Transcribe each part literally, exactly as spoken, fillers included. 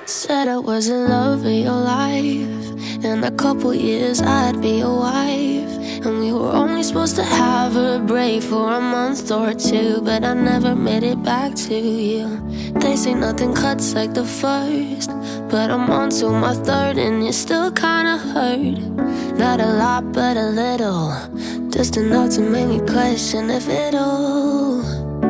Said I was in love with your life. In a couple years I'd be your wife. And we were only supposed to have a break for a month or two, but I never made it back to you. They say nothing cuts like the first, but I'm on to my third and you're still kinda hurt. Not a lot but a little, just enough to make me question if it'll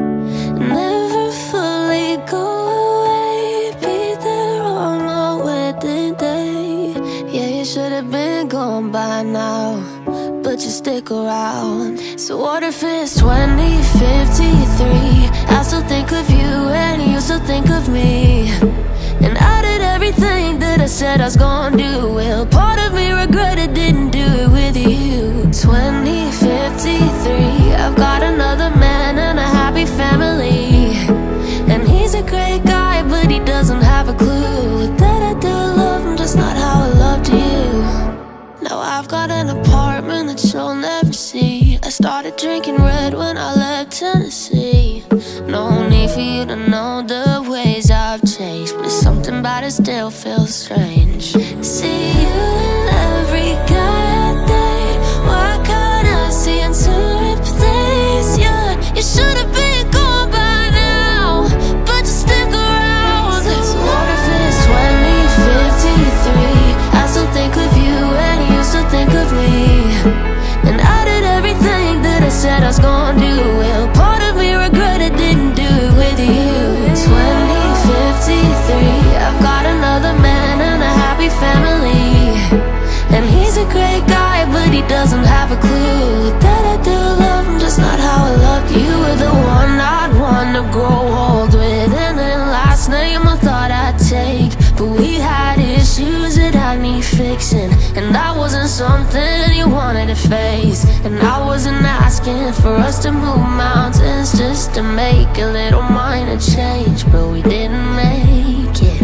never fully go away. Be there on my wedding day. Yeah, you should have been gone by now, but you stick around. So what if it's twenty fifty-three? I still think of you and you still think of me. And I did everything that I said I was gonna do. Well, part of me regretted didn't do it with you. Twenty fifty-three, I've got another man and a happy family. And he's a great guy, but he doesn't have a clue that I do love him, just not how I loved you. Now I've got an apartment that you'll never see. I started drinking red when I left Tennessee. No need for you to know the ways I've changed, but something about it still feels strange. See you in every guy I date. Why can't I see him to replace you? You should have been gone by now, but you stick around. So what if it's twenty fifty-three? I still think of you and you still think of me. And I did everything that I said I was gonna do. Well, part of me regretted didn't do it with you. Twenty fifty-three, I've got another man and a happy family. And he's a great guy, but he doesn't have a clue that I do love him, just not how I loved you. Were the one I'd want to grow old with, and then last name I thought I'd take. But we had issues that I need fixing, and that wasn't something you wanted to face. And I wasn't asking for us to move mountains just to make a little minor change, but we didn't make it.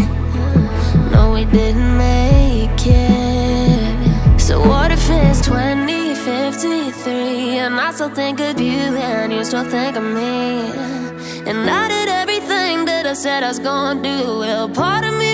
No, we didn't make it. So what if it's twenty fifty-three and I still think of you and you still think of me? And I did everything that I said I was gonna do. Well, part of me